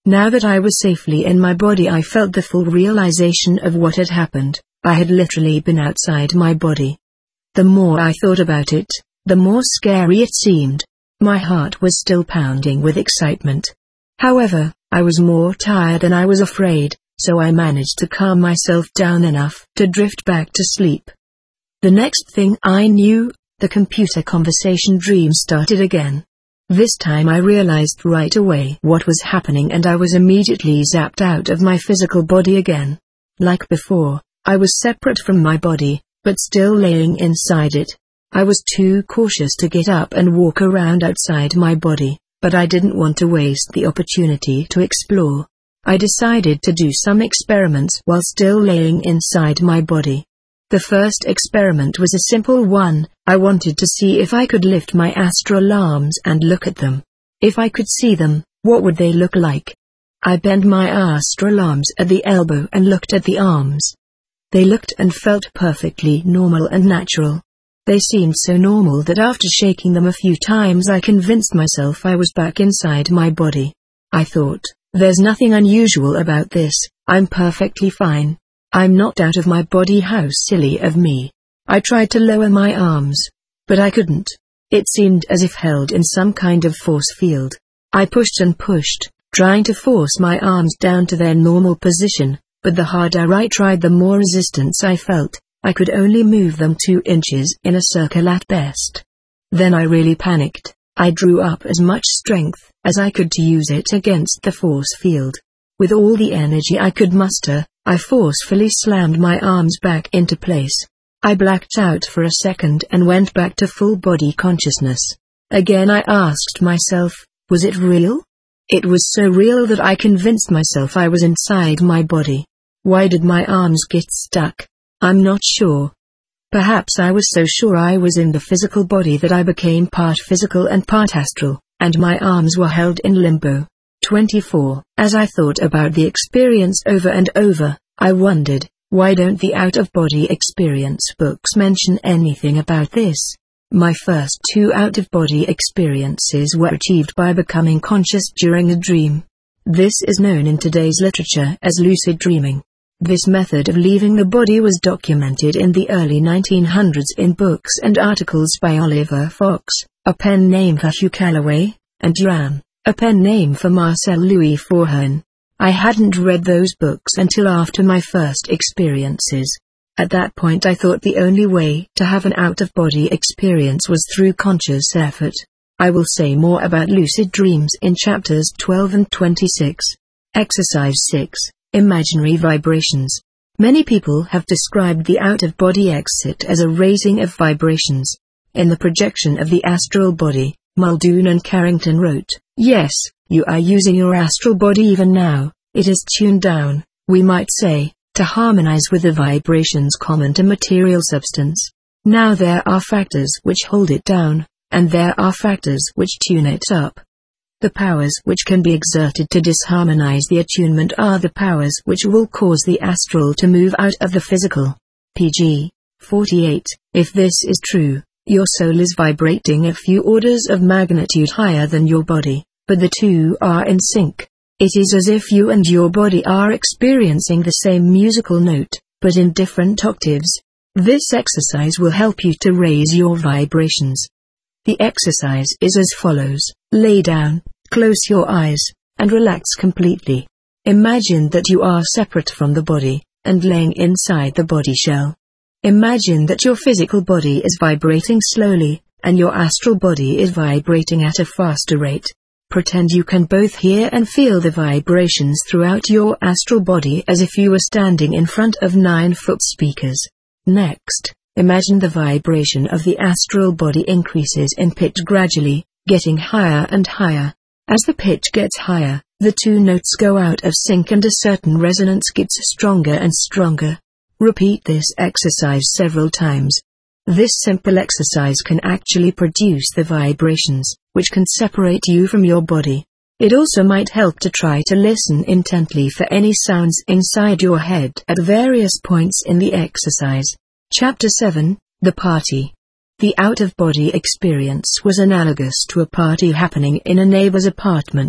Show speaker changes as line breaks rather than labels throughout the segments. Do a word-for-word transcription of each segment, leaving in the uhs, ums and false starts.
Now that I was safely in my body, I felt the full realization of what had happened. I had literally been outside my body. The more I thought about it, the more scary it seemed. My heart was still pounding with excitement. However, I was more tired than I was afraid, so I managed to calm myself down enough to drift back to sleep. The next thing I knew, the computer conversation dream started again. This time I realized right away what was happening, and I was immediately zapped out of my physical body again. Like before, I was separate from my body, but still laying inside it. I was too cautious to get up and walk around outside my body, but I didn't want to waste the opportunity to explore. I decided to do some experiments while still laying inside my body. The first experiment was a simple one. I wanted to see if I could lift my astral arms and look at them. If I could see them, what would they look like? I bent my astral arms at the elbow and looked at the arms. They looked and felt perfectly normal and natural. They seemed so normal that after shaking them a few times I convinced myself I was back inside my body. I thought, there's nothing unusual about this, I'm perfectly fine. I'm not out of my body, how silly of me. I tried to lower my arms, but I couldn't. It seemed as if held in some kind of force field. I pushed and pushed, trying to force my arms down to their normal position, but the harder I tried, the more resistance I felt. I could only move them two inches in a circle at best. Then I really panicked. I drew up as much strength as I could to use it against the force field. With all the energy I could muster, I forcefully slammed my arms back into place. I blacked out for a second and went back to full body consciousness. Again I asked myself, was it real? It was so real that I convinced myself I was inside my body. Why did my arms get stuck? I'm not sure. Perhaps I was so sure I was in the physical body that I became part physical and part astral, and my arms were held in limbo. twenty-four. As I thought about the experience over and over, I wondered, why don't the out-of-body experience books mention anything about this? My first two out-of-body experiences were achieved by becoming conscious during a dream. This is known in today's literature as lucid dreaming. This method of leaving the body was documented in the early nineteen hundreds in books and articles by Oliver Fox, a pen name for Hugh Calloway, and Duran, a pen name for Marcel Louis Forhern. I hadn't read those books until after my first experiences. At that point I thought the only way to have an out-of-body experience was through conscious effort. I will say more about lucid dreams in chapters twelve and twenty-six. Exercise six. Imaginary vibrations. Many people have described the out-of-body exit as a raising of vibrations. In The Projection of the Astral Body, Muldoon and Carrington wrote, "Yes, you are using your astral body even now. It is tuned down, we might say, to harmonize with the vibrations common to material substance. Now there are factors which hold it down, and there are factors which tune it up. The powers which can be exerted to disharmonize the attunement are the powers which will cause the astral to move out of the physical." Page forty-eight. If this is true, your soul is vibrating a few orders of magnitude higher than your body, but the two are in sync. It is as if you and your body are experiencing the same musical note, but in different octaves. This exercise will help you to raise your vibrations. The exercise is as follows. Lay down, close your eyes, and relax completely. Imagine that you are separate from the body, and laying inside the body shell. Imagine that your physical body is vibrating slowly, and your astral body is vibrating at a faster rate. Pretend you can both hear and feel the vibrations throughout your astral body as if you were standing in front of nine-foot speakers. Next, imagine the vibration of the astral body increases in pitch gradually, getting higher and higher. As the pitch gets higher, the two notes go out of sync and a certain resonance gets stronger and stronger. Repeat this exercise several times. This simple exercise can actually produce the vibrations, which can separate you from your body. It also might help to try to listen intently for any sounds inside your head at various points in the exercise. Chapter seven. The Party. The out-of-body experience was analogous to a party happening in a neighbor's apartment.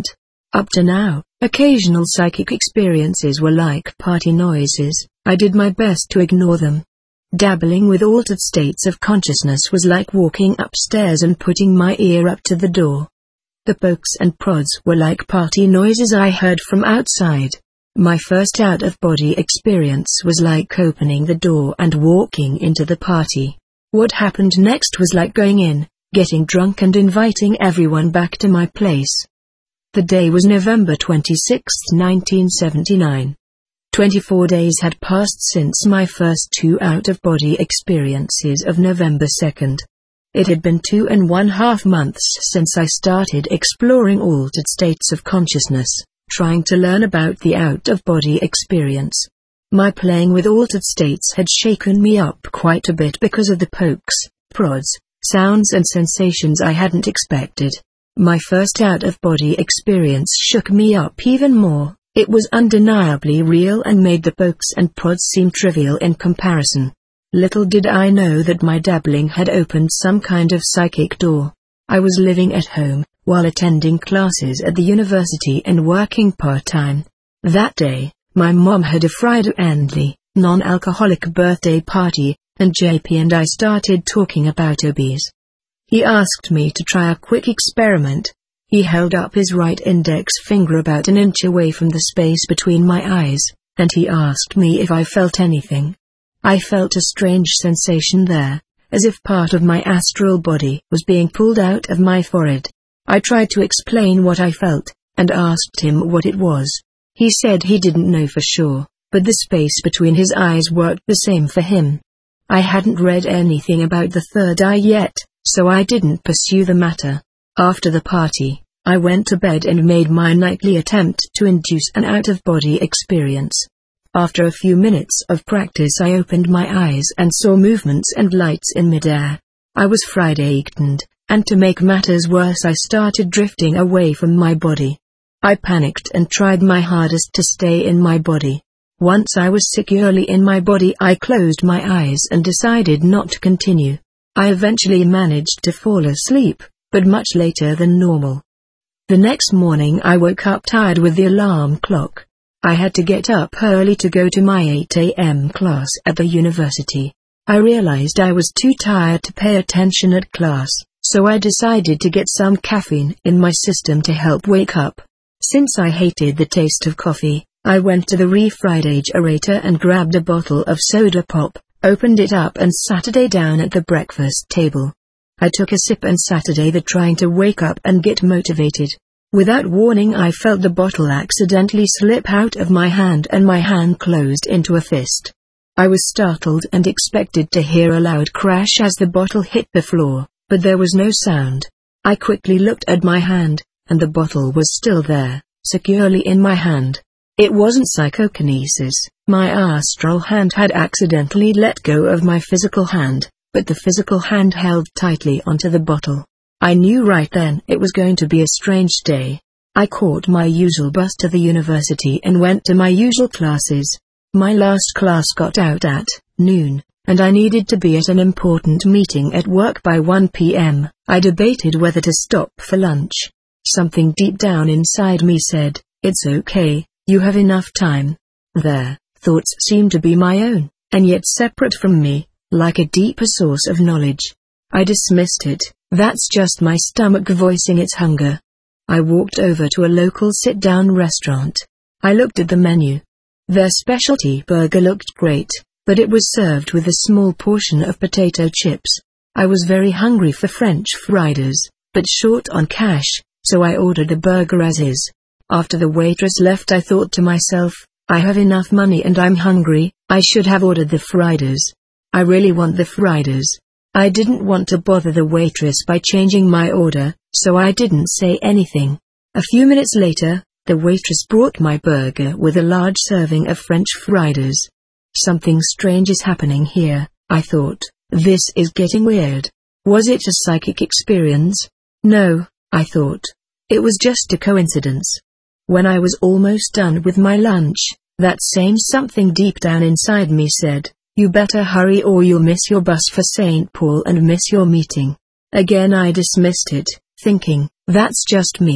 Up to now, occasional psychic experiences were like party noises. I did my best to ignore them. Dabbling with altered states of consciousness was like walking upstairs and putting my ear up to the door. The pokes and prods were like party noises I heard from outside. My first out-of-body experience was like opening the door and walking into the party. What happened next was like going in, getting drunk and inviting everyone back to my place. The day was November twenty-sixth, nineteen seventy-nine. Twenty-four days had passed since my first two out-of-body experiences of November second. It had been two and one half months since I started exploring altered states of consciousness, trying to learn about the out-of-body experience. My playing with altered states had shaken me up quite a bit because of the pokes, prods, sounds and sensations I hadn't expected. My first out-of-body experience shook me up even more. It was undeniably real and made the pokes and prods seem trivial in comparison. Little did I know that my dabbling had opened some kind of psychic door. I was living at home, while attending classes at the university and working part-time. That day, my mom had a friendly, non-alcoholic birthday party, and J P and I started talking about hobbies. He asked me to try a quick experiment. He held up his right index finger about an inch away from the space between my eyes, and he asked me if I felt anything. I felt a strange sensation there, as if part of my astral body was being pulled out of my forehead. I tried to explain what I felt, and asked him what it was. He said he didn't know for sure, but the space between his eyes worked the same for him. I hadn't read anything about the third eye yet, so I didn't pursue the matter. After the party, I went to bed and made my nightly attempt to induce an out-of-body experience. After a few minutes of practice I opened my eyes and saw movements and lights in midair. I was frightened, and to make matters worse I started drifting away from my body. I panicked and tried my hardest to stay in my body. Once I was securely in my body I closed my eyes and decided not to continue. I eventually managed to fall asleep, but much later than normal. The next morning I woke up tired with the alarm clock. I had to get up early to go to my eight a m class at the university. I realized I was too tired to pay attention at class, so I decided to get some caffeine in my system to help wake up. Since I hated the taste of coffee, I went to the refrigerator and grabbed a bottle of soda pop, opened it up and sat it down at the breakfast table. I took a sip and sat there trying to wake up and get motivated. Without warning I felt the bottle accidentally slip out of my hand and my hand closed into a fist. I was startled and expected to hear a loud crash as the bottle hit the floor, but there was no sound. I quickly looked at my hand, and the bottle was still there, securely in my hand. It wasn't psychokinesis. My astral hand had accidentally let go of my physical hand, but the physical hand held tightly onto the bottle. I knew right then it was going to be a strange day. I caught my usual bus to the university and went to my usual classes. My last class got out at noon, and I needed to be at an important meeting at work by one p m I debated whether to stop for lunch. Something deep down inside me said, "It's okay, you have enough time." Their thoughts seemed to be my own, and yet separate from me, like a deeper source of knowledge. I dismissed it. That's just my stomach voicing its hunger. I walked over to a local sit-down restaurant. I looked at the menu. Their specialty burger looked great, but it was served with a small portion of potato chips. I was very hungry for French fries, but short on cash, so I ordered the burger as is. After the waitress left I thought to myself, I have enough money and I'm hungry, I should have ordered the fries. I really want the fries. I didn't want to bother the waitress by changing my order, so I didn't say anything. A few minutes later, the waitress brought my burger with a large serving of French fries. Something strange is happening here, I thought. This is getting weird. Was it a psychic experience? No, I thought. It was just a coincidence. When I was almost done with my lunch, that same something deep down inside me said, "You better hurry or you'll miss your bus for Saint Paul and miss your meeting." Again I dismissed it, thinking, that's just me.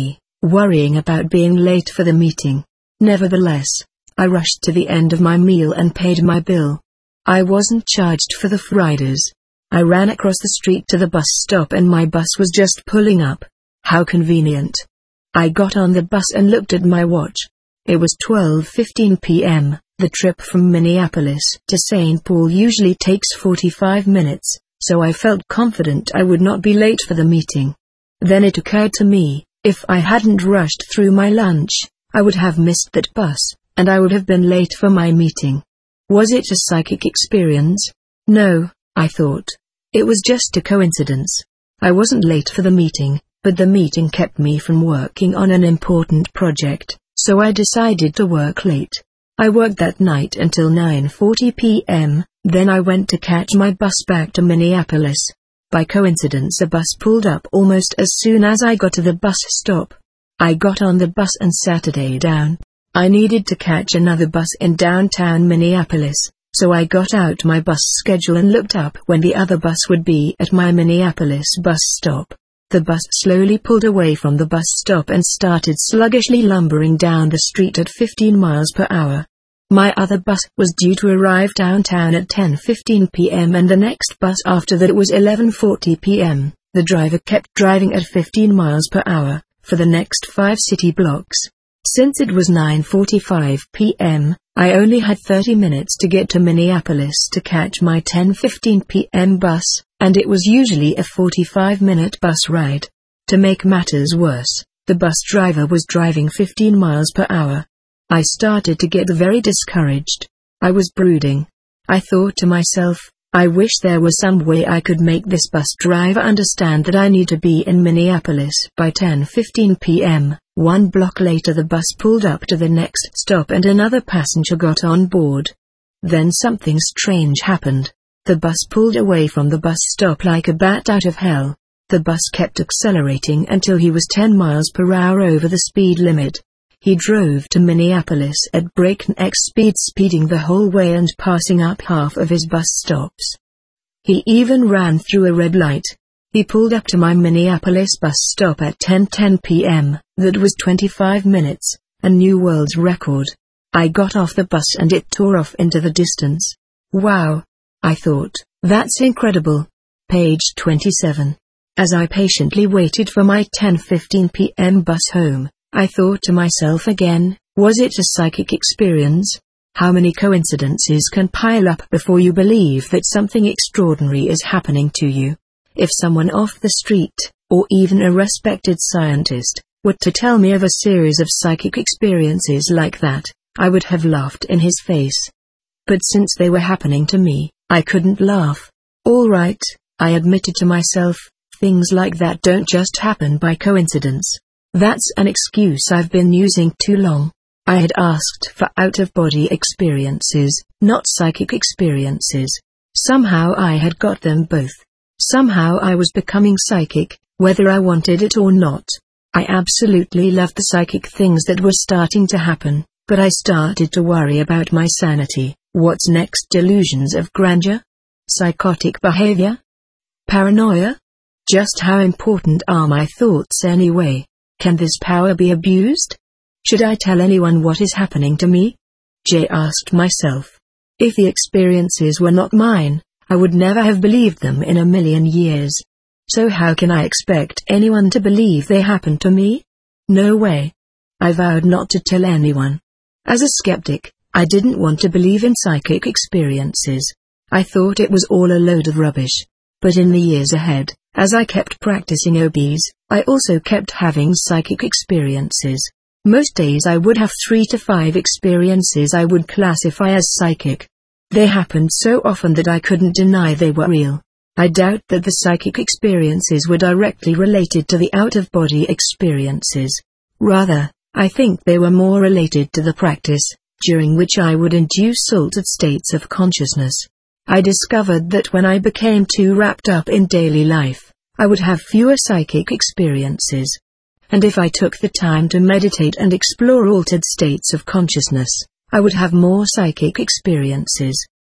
worrying about being late for the meeting. Nevertheless, I rushed to the end of my meal and paid my bill. I wasn't charged for the fritters. I ran across the street to the bus stop and my bus was just pulling up. How convenient. I got on the bus and looked at my watch. It was twelve fifteen p m The trip from Minneapolis to Saint Paul usually takes forty-five minutes, so I felt confident I would not be late for the meeting. Then it occurred to me, if I hadn't rushed through my lunch, I would have missed that bus, and I would have been late for my meeting. Was it a psychic experience? No, I thought. It was just a coincidence. I wasn't late for the meeting, but the meeting kept me from working on an important project, so I decided to work late. I worked that night until nine forty p m, then I went to catch my bus back to Minneapolis. By coincidence a bus pulled up almost as soon as I got to the bus stop. I got on the bus and sat down. I needed to catch another bus in downtown Minneapolis, so I got out my bus schedule and looked up when the other bus would be at my Minneapolis bus stop. The bus slowly pulled away from the bus stop and started sluggishly lumbering down the street at fifteen miles per hour. My other bus was due to arrive downtown at ten fifteen p m and the next bus after that was eleven forty p m The driver kept driving at fifteen miles per hour, for the next five city blocks. Since it was nine forty-five p m, I only had thirty minutes to get to Minneapolis to catch my ten fifteen p m bus, and it was usually a forty-five minute bus ride. To make matters worse, the bus driver was driving fifteen miles per hour. I started to get very discouraged. I was brooding. I thought to myself, I wish there was some way I could make this bus driver understand that I need to be in Minneapolis by ten fifteen p m One block later the bus pulled up to the next stop and another passenger got on board. Then something strange happened. The bus pulled away from the bus stop like a bat out of hell. The bus kept accelerating until he was ten miles per hour over the speed limit. He drove to Minneapolis at breakneck speed, speeding the whole way and passing up half of his bus stops. He even ran through a red light. He pulled up to my Minneapolis bus stop at ten ten p m That was twenty-five minutes, a new world record. I got off the bus and it tore off into the distance. Wow! I thought, that's incredible. Page twenty-seven. As I patiently waited for my ten fifteen p m bus home, I thought to myself again, was it a psychic experience? How many coincidences can pile up before you believe that something extraordinary is happening to you? If someone off the street, or even a respected scientist, were to tell me of a series of psychic experiences like that, I would have laughed in his face. But since they were happening to me, I couldn't laugh. All right, I admitted to myself, things like that don't just happen by coincidence. That's an excuse I've been using too long. I had asked for out-of-body experiences, not psychic experiences. Somehow I had got them both. Somehow I was becoming psychic, whether I wanted it or not. I absolutely loved the psychic things that were starting to happen, but I started to worry about my sanity. What's next? Delusions of grandeur? Psychotic behavior? Paranoia? Just how important are my thoughts anyway? Can this power be abused? Should I tell anyone what is happening to me? J asked myself. If the experiences were not mine, I would never have believed them in a million years. So how can I expect anyone to believe they happened to me? No way. I vowed not to tell anyone. As a skeptic, I didn't want to believe in psychic experiences. I thought it was all a load of rubbish. But in the years ahead, as I kept practicing O Bs, I also kept having psychic experiences. Most days I would have three to five experiences I would classify as psychic. They happened so often that I couldn't deny they were real. I doubt that the psychic experiences were directly related to the out-of-body experiences. Rather, I think they were more related to the practice, during which I would induce altered states of consciousness. I discovered that when I became too wrapped up in daily life, I would have fewer psychic experiences. And if I took the time to meditate and explore altered states of consciousness, I would have more psychic experiences.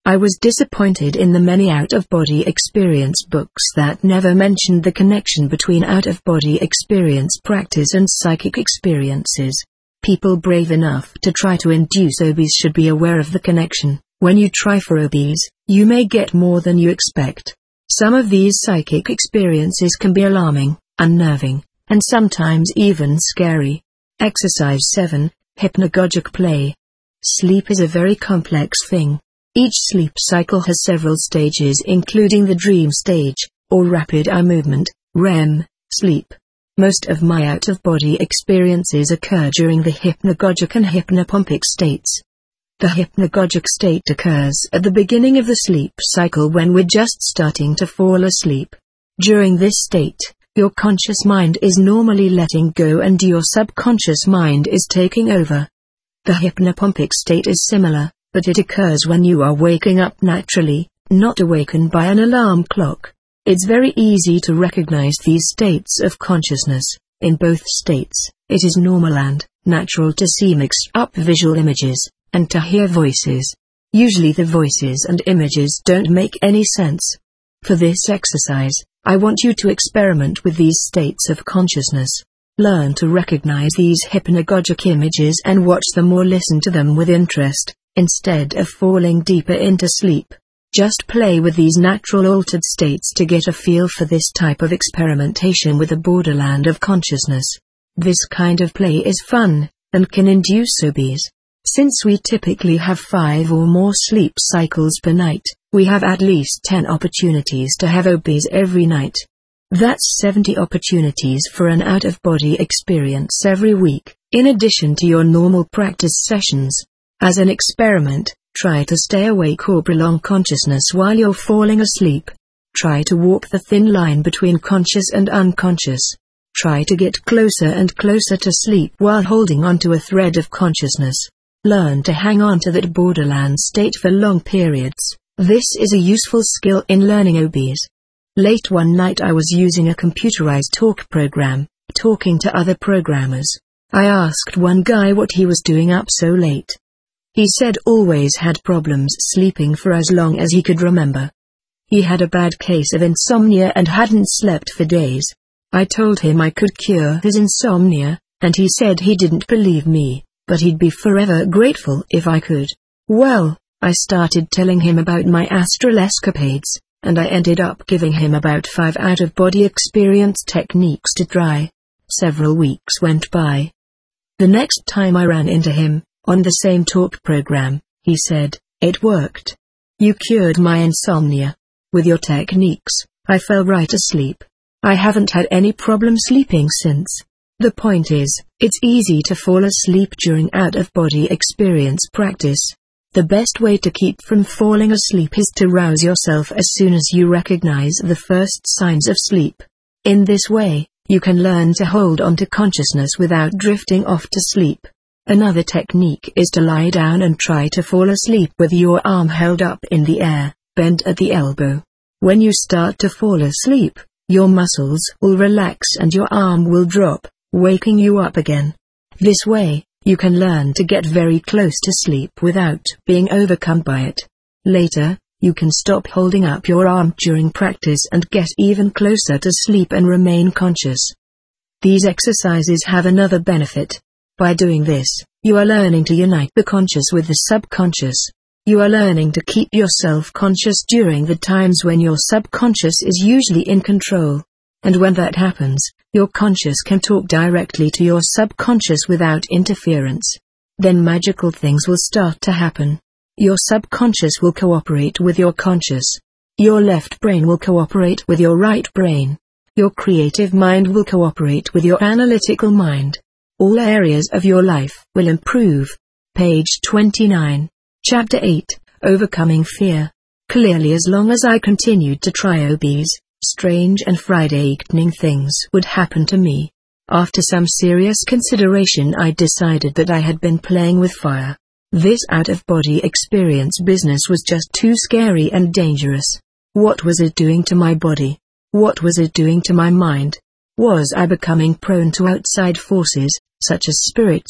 I was disappointed in the many out-of-body experience books that never mentioned the connection between out-of-body experience practice and psychic experiences. People brave enough to try to induce O Bs should be aware of the connection. When you try for O Bs, you may get more than you expect. Some of these psychic experiences can be alarming, unnerving, and sometimes even scary. Exercise seven. Hypnagogic play. Sleep is a very complex thing. Each sleep cycle has several stages, including the dream stage, or rapid eye movement, R E M, sleep. Most of my out-of-body experiences occur during the hypnagogic and hypnopompic states. The hypnagogic state occurs at the beginning of the sleep cycle when we're just starting to fall asleep. During this state, your conscious mind is normally letting go and your subconscious mind is taking over. The hypnopompic state is similar, but it occurs when you are waking up naturally, not awakened by an alarm clock. It's very easy to recognize these states of consciousness. In both states, it is normal and natural to see mixed up visual images, and to hear voices. Usually the voices and images don't make any sense. For this exercise, I want you to experiment with these states of consciousness. Learn to recognize these hypnagogic images and watch them or listen to them with interest, instead of falling deeper into sleep. Just play with these natural altered states to get a feel for this type of experimentation with the borderland of consciousness. This kind of play is fun, and can induce O Bs. Since we typically have five or more sleep cycles per night, we have at least ten opportunities to have O Bs every night. That's seventy opportunities for an out-of-body experience every week, in addition to your normal practice sessions. As an experiment, try to stay awake or prolong consciousness while you're falling asleep. Try to walk the thin line between conscious and unconscious. Try to get closer and closer to sleep while holding onto a thread of consciousness. Learn to hang on to that borderland state for long periods. This is a useful skill in learning O Bs. Late one night I was using a computerized talk program, talking to other programmers. I asked one guy what he was doing up so late. He said always had problems sleeping for as long as he could remember. He had a bad case of insomnia and hadn't slept for days. I told him I could cure his insomnia, and he said he didn't believe me, but he'd be forever grateful if I could. Well, I started telling him about my astral escapades, and I ended up giving him about five out-of-body experience techniques to try. Several weeks went by. The next time I ran into him, on the same talk program, he said, "It worked. You cured my insomnia. With your techniques, I fell right asleep. I haven't had any problem sleeping since." The point is, it's easy to fall asleep during out-of-body experience practice. The best way to keep from falling asleep is to rouse yourself as soon as you recognize the first signs of sleep. In this way, you can learn to hold on to consciousness without drifting off to sleep. Another technique is to lie down and try to fall asleep with your arm held up in the air, bent at the elbow. When you start to fall asleep, your muscles will relax and your arm will drop, waking you up again. This way, you can learn to get very close to sleep without being overcome by it. Later, you can stop holding up your arm during practice and get even closer to sleep and remain conscious. These exercises have another benefit. By doing this, you are learning to unite the conscious with the subconscious. You are learning to keep yourself conscious during the times when your subconscious is usually in control. And when that happens, your conscious can talk directly to your subconscious without interference. Then magical things will start to happen. Your subconscious will cooperate with your conscious. Your left brain will cooperate with your right brain. Your creative mind will cooperate with your analytical mind. All areas of your life will improve. Page twenty-nine. Chapter eight, Overcoming Fear. Clearly, as long as I continued to try O Bs, strange and frightening things would happen to me. After some serious consideration, I decided that I had been playing with fire. This out-of-body experience business was just too scary and dangerous. What was it doing to my body? What was it doing to my mind? Was I becoming prone to outside forces, such as spirits?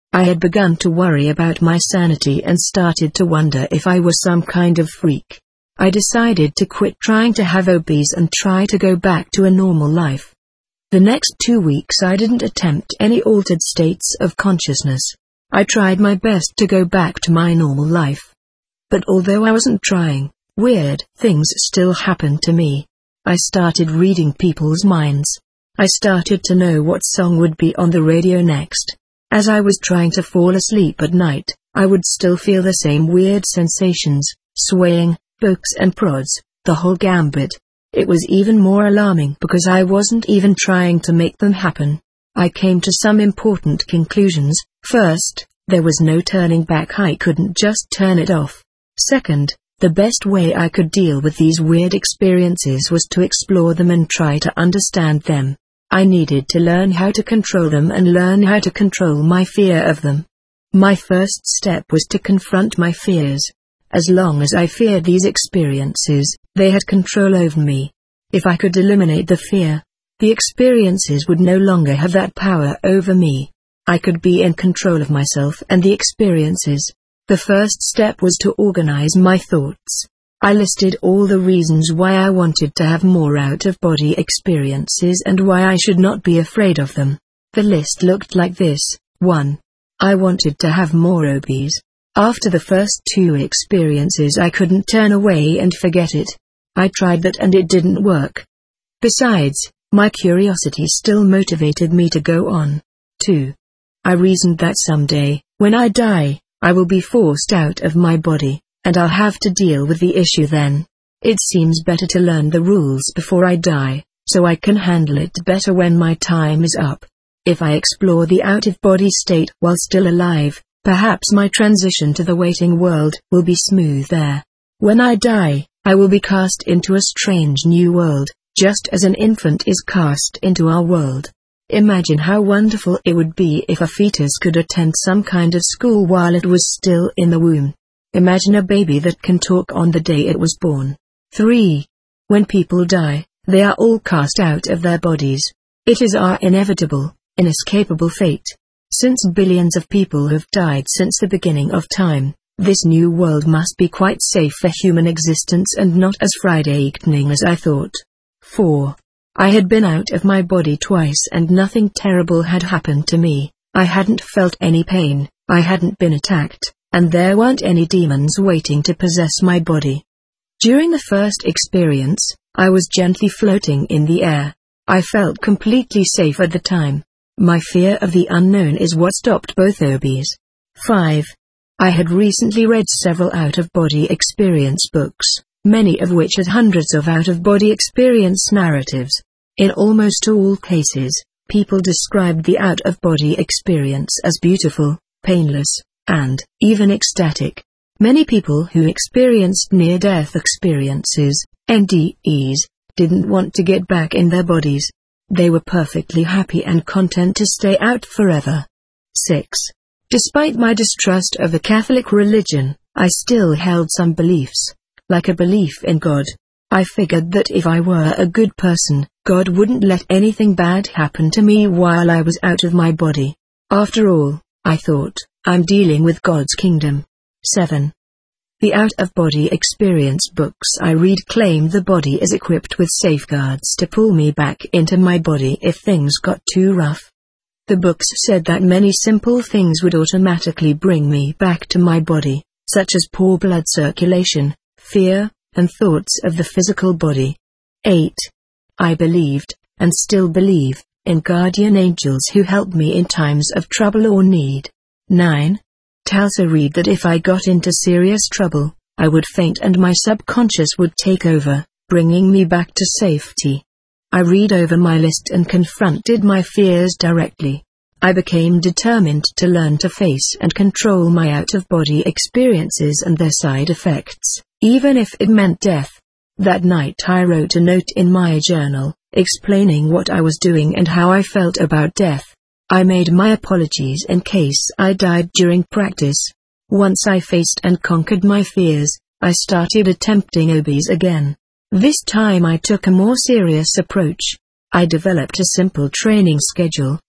I had begun to worry about my sanity and started to wonder if I were some kind of freak. I decided to quit trying to have O Bs and try to go back to a normal life. The next two weeks I didn't attempt any altered states of consciousness. I tried my best to go back to my normal life. But although I wasn't trying, weird things still happened to me. I started reading people's minds. I started to know what song would be on the radio next. As I was trying to fall asleep at night, I would still feel the same weird sensations, swaying, pokes and prods, the whole gambit. It was even more alarming because I wasn't even trying to make them happen. I came to some important conclusions. First, there was no turning back. I couldn't just turn it off. Second, the best way I could deal with these weird experiences was to explore them and try to understand them. I needed to learn how to control them and learn how to control my fear of them. My first step was to confront my fears. As long as I feared these experiences, they had control over me. If I could eliminate the fear, the experiences would no longer have that power over me. I could be in control of myself and the experiences. The first step was to organize my thoughts. I listed all the reasons why I wanted to have more out-of-body experiences and why I should not be afraid of them. The list looked like this. one. I wanted to have more O Bs. After the first two experiences I couldn't turn away and forget it. I tried that and it didn't work. Besides, my curiosity still motivated me to go on. two. I reasoned that someday, when I die, I will be forced out of my body, and I'll have to deal with the issue then. It seems better to learn the rules before I die, so I can handle it better when my time is up. If I explore the out-of-body state while still alive, perhaps my transition to the waiting world will be smooth there. When I die, I will be cast into a strange new world, just as an infant is cast into our world. Imagine how wonderful it would be if a fetus could attend some kind of school while it was still in the womb. Imagine a baby that can talk on the day it was born. three. When people die, they are all cast out of their bodies. It is our inevitable, inescapable fate. Since billions of people have died since the beginning of time, this new world must be quite safe for human existence and not as frightening as I thought. four. I had been out of my body twice and nothing terrible had happened to me. I hadn't felt any pain, I hadn't been attacked, and there weren't any demons waiting to possess my body. During the first experience, I was gently floating in the air. I felt completely safe at the time. My fear of the unknown is what stopped both O Bs. five. I had recently read several out-of-body experience books, many of which had hundreds of out-of-body experience narratives. In almost all cases, people described the out-of-body experience as beautiful, painless, and even ecstatic. Many people who experienced near-death experiences, N D Es, didn't want to get back in their bodies. They were perfectly happy and content to stay out forever. six. Despite my distrust of the Catholic religion, I still held some beliefs, like a belief in God. I figured that if I were a good person, God wouldn't let anything bad happen to me while I was out of my body. After all, I thought, I'm dealing with God's kingdom. seven. The out-of-body experience books I read claim the body is equipped with safeguards to pull me back into my body if things got too rough. The books said that many simple things would automatically bring me back to my body, such as poor blood circulation, fear, and thoughts of the physical body. eight. I believed, and still believe, in guardian angels who help me in times of trouble or need. nine. Talsa read that if I got into serious trouble, I would faint and my subconscious would take over, bringing me back to safety. I read over my list and confronted my fears directly. I became determined to learn to face and control my out-of-body experiences and their side effects, even if it meant death. That night I wrote a note in my journal, explaining what I was doing and how I felt about death. I made my apologies in case I died during practice. Once I faced and conquered my fears, I started attempting O Bs again. This time I took a more serious approach. I developed a simple training schedule,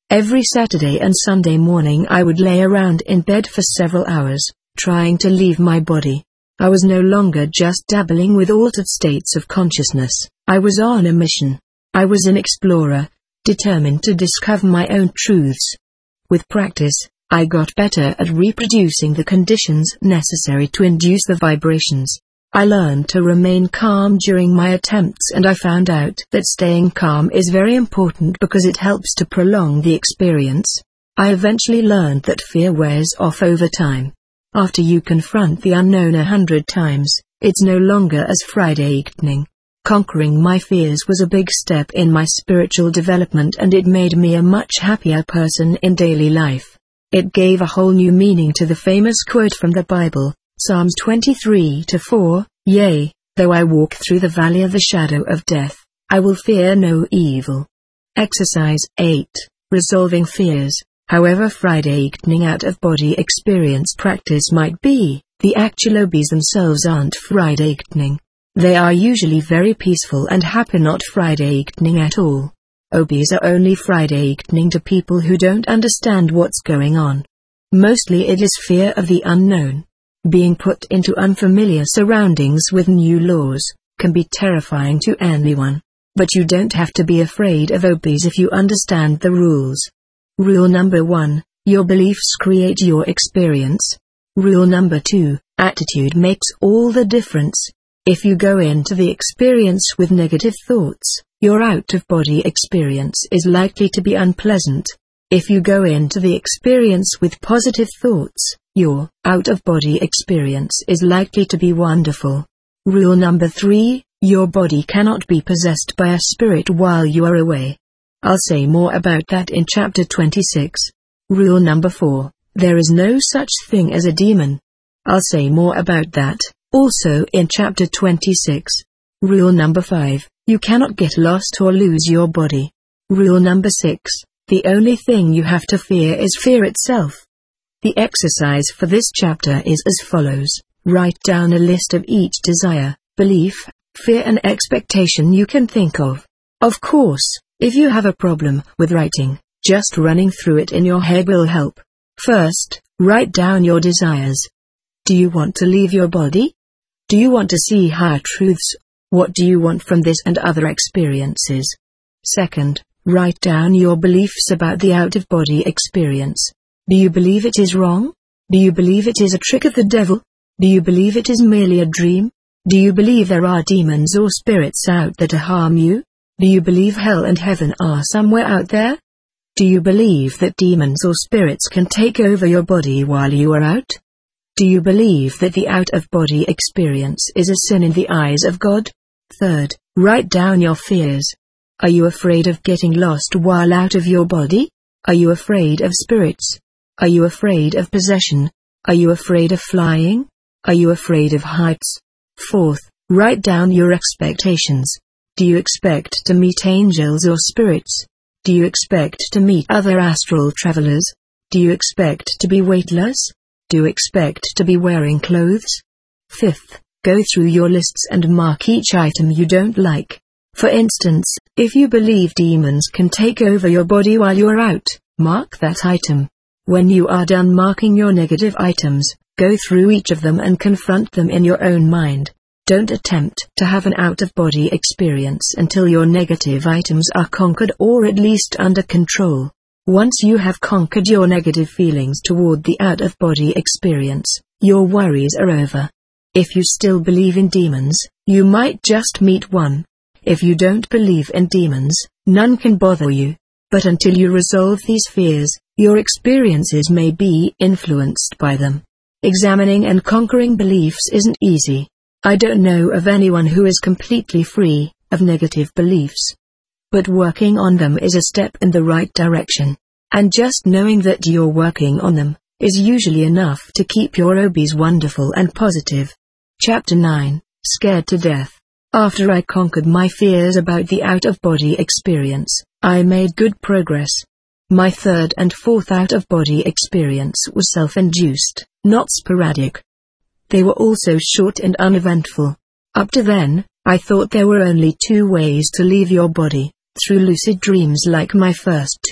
Every Saturday and Sunday morning I would lay around in bed for several hours, trying to leave my body. I was no longer just dabbling with altered states of consciousness. I was on a mission. I was an explorer, determined to discover my own truths. With practice, I got better at reproducing the conditions necessary to induce the vibrations. I learned to remain calm during my attempts, and I found out that staying calm is very important because it helps to prolong the experience. I eventually learned that fear wears off over time. After you confront the unknown a hundred times, it's no longer as frightening. Conquering my fears was a big step in my spiritual development, and it made me a much happier person in daily life. It gave a whole new meaning to the famous quote from the Bible, Psalms twenty-three to four, "Yea, though I walk through the valley of the shadow of death, I will fear no evil." Exercise eight. Resolving fears. However frightening out-of-body experience practice might be, the actual O Bs themselves aren't frightening. They are usually very peaceful and happy, not frightening at all. O Bs are only frightening to people who don't understand what's going on. Mostly it is fear of the unknown. Being put into unfamiliar surroundings with new laws can be terrifying to anyone. But you don't have to be afraid of O Bs if you understand the rules. Rule number one, your beliefs create your experience. Rule number two, attitude makes all the difference. If you go into the experience with negative thoughts, your out-of-body experience is likely to be unpleasant. If you go into the experience with positive thoughts, your out-of-body experience is likely to be wonderful. Rule number three, your body cannot be possessed by a spirit while you are away. I'll say more about that in chapter twenty-six. Rule number four, there is no such thing as a demon. I'll say more about that also in chapter twenty-six. Rule number five, you cannot get lost or lose your body. Rule number six, the only thing you have to fear is fear itself. The exercise for this chapter is as follows. Write down a list of each desire, belief, fear and expectation you can think of. Of course, if you have a problem with writing, just running through it in your head will help. First, write down your desires. Do you want to leave your body? Do you want to see higher truths? What do you want from this and other experiences? Second, write down your beliefs about the out-of-body experience. Do you believe it is wrong? Do you believe it is a trick of the devil? Do you believe it is merely a dream? Do you believe there are demons or spirits out there to harm you? Do you believe hell and heaven are somewhere out there? Do you believe that demons or spirits can take over your body while you are out? Do you believe that the out-of-body experience is a sin in the eyes of God? Third, write down your fears. Are you afraid of getting lost while out of your body? Are you afraid of spirits? Are you afraid of possession? Are you afraid of flying? Are you afraid of heights? Fourth, write down your expectations. Do you expect to meet angels or spirits? Do you expect to meet other astral travelers? Do you expect to be weightless? Do you expect to be wearing clothes? Fifth, go through your lists and mark each item you don't like. For instance, if you believe demons can take over your body while you are out, mark that item. When you are done marking your negative items, go through each of them and confront them in your own mind. Don't attempt to have an out-of-body experience until your negative items are conquered or at least under control. Once you have conquered your negative feelings toward the out-of-body experience, your worries are over. If you still believe in demons, you might just meet one. If you don't believe in demons, none can bother you. But until you resolve these fears, your experiences may be influenced by them. Examining and conquering beliefs isn't easy. I don't know of anyone who is completely free of negative beliefs. But working on them is a step in the right direction. And just knowing that you're working on them is usually enough to keep your O Bs wonderful and positive. Chapter nine, Scared to Death. After I conquered my fears about the out-of-body experience, I made good progress. My third and fourth out-of-body experience was self-induced, not sporadic. They were also short and uneventful. Up to then, I thought there were only two ways to leave your body, through lucid dreams like my first two,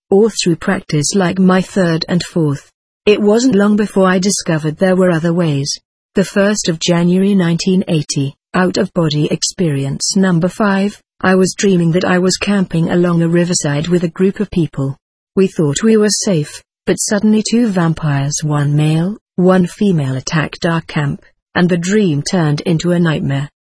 or through practice like my third and fourth. It wasn't long before I discovered there were other ways. The first of January nineteen eighty, out-of-body experience number five, I was dreaming that I was camping along a riverside with a group of people. We thought we were safe, but suddenly two vampires, one male, one female, attacked our camp, and the dream turned into a nightmare.